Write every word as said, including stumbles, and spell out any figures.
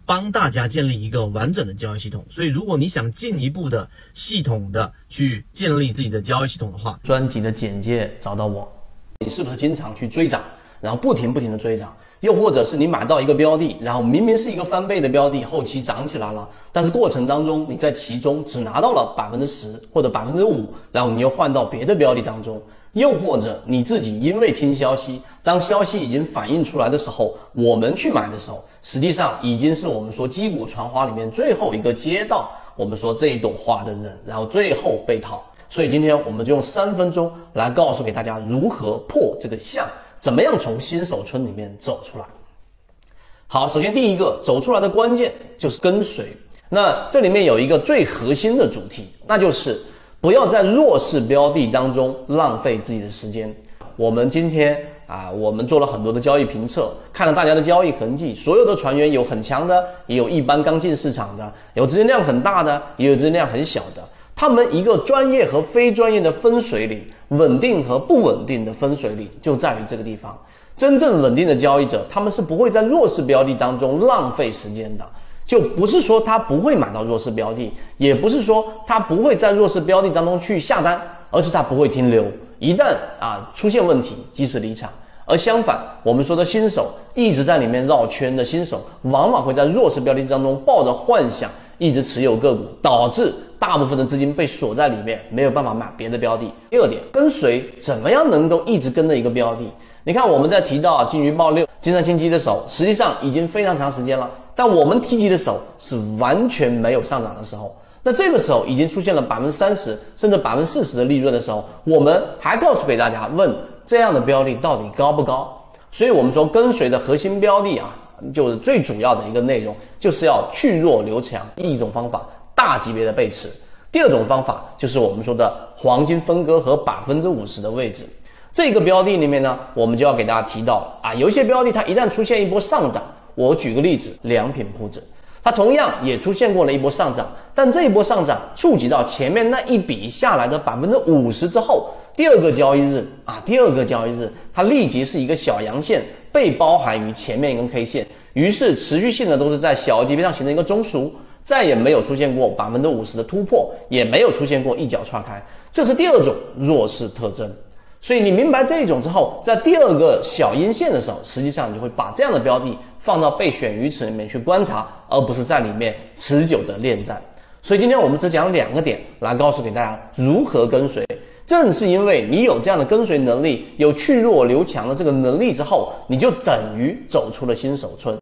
帮大家建立一个完整的交易系统。所以如果你想进一步的系统的去建立自己的交易系统的话， 专辑的简介找到我。你是不是经常去追涨，然后不停不停的追涨？又或者是你买到一个标的，然后明明是一个翻倍的标的，后期涨起来了，但是过程当中你在其中只拿到了百分之十或者百分之五，然后你又换到别的标的当中。又或者你自己因为听消息，当消息已经反映出来的时候，我们去买的时候，实际上已经是我们说击鼓传花里面最后一个接到我们说这一朵花的人，然后最后被套。所以今天我们就用三分钟来告诉给大家如何破这个象，怎么样从新手村里面走出来。好，首先第一个走出来的关键就是跟随。那这里面有一个最核心的主题，那就是不要在弱势标的当中浪费自己的时间。我们今天啊，我们做了很多的交易评测，看了大家的交易痕迹，所有的船员有很强的，也有一般刚进市场的，有资金量很大的，也有资金量很小的。他们一个专业和非专业的分水岭，稳定和不稳定的分水岭就在于这个地方。真正稳定的交易者，他们是不会在弱势标的当中浪费时间的。就不是说他不会买到弱势标的，也不是说他不会在弱势标的当中去下单，而是他不会停留。一旦啊出现问题，及时离场。而相反，我们说的新手一直在里面绕圈的新手，往往会在弱势标的当中抱着幻想，一直持有个股，导致大部分的资金被锁在里面，没有办法买别的标的。第二点，跟随怎么样能够一直跟着一个标的？你看我们在提到啊金鱼报六、金山清基的时候，实际上已经非常长时间了，但我们提及的时候是完全没有上涨的时候。那这个时候已经出现了百分之三十甚至百分之四十的利润的时候，我们还告诉给大家，问这样的标的到底高不高？所以我们说跟随的核心标的啊，就是最主要的一个内容，就是要去弱留强。第一种方法，大级别的背驰；第二种方法就是我们说的黄金分割和百分之五十的位置。这个标的里面呢，我们就要给大家提到啊，有一些标的它一旦出现一波上涨，我举个例子，良品铺子，它同样也出现过了一波上涨，但这一波上涨触及到前面那一笔下来的百分之五十之后，第二个交易日啊，第二个交易日它立即是一个小阳线被包含于前面一根 K 线，于是持续性的都是在小级别上形成一个中枢，再也没有出现过百分之五十的突破，也没有出现过一脚踹开，这是第二种弱势特征。所以你明白这一种之后，在第二个小阴线的时候，实际上你就会把这样的标的放到备选鱼池里面去观察，而不是在里面持久的恋战。所以今天我们只讲两个点来告诉给大家如何跟随。正是因为你有这样的跟随能力，有去弱留强的这个能力之后，你就等于走出了新手村。